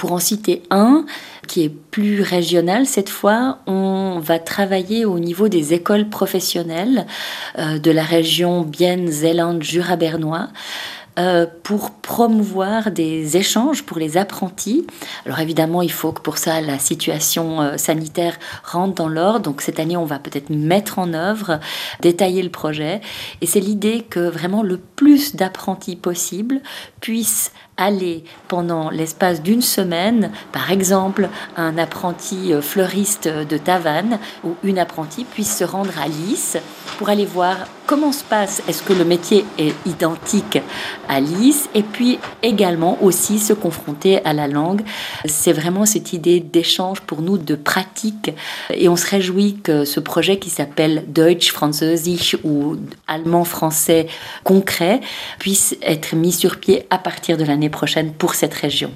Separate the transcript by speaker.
Speaker 1: Pour en citer un, qui est plus régional cette fois, on va travailler au niveau des écoles professionnelles de la région Bienne-Zélande-Jura bernois pour promouvoir des échanges pour les apprentis. Alors évidemment, il faut que pour ça, la situation sanitaire rentre dans l'ordre. Donc cette année, on va peut-être mettre en œuvre, détailler le projet. Et c'est l'idée que vraiment le plus d'apprentis possible puissent aller pendant l'espace d'une semaine, par exemple, un apprenti fleuriste de Tavannes ou une apprentie puisse se rendre à Lys pour aller voir comment se passe, est-ce que le métier est identique à Lys, et puis également aussi se confronter à la langue. C'est vraiment cette idée d'échange pour nous, de pratique, et on se réjouit que ce projet qui s'appelle Deutsch-Französisch ou allemand-français concret puisse être mis sur pied à partir de l'année prochaine pour cette région.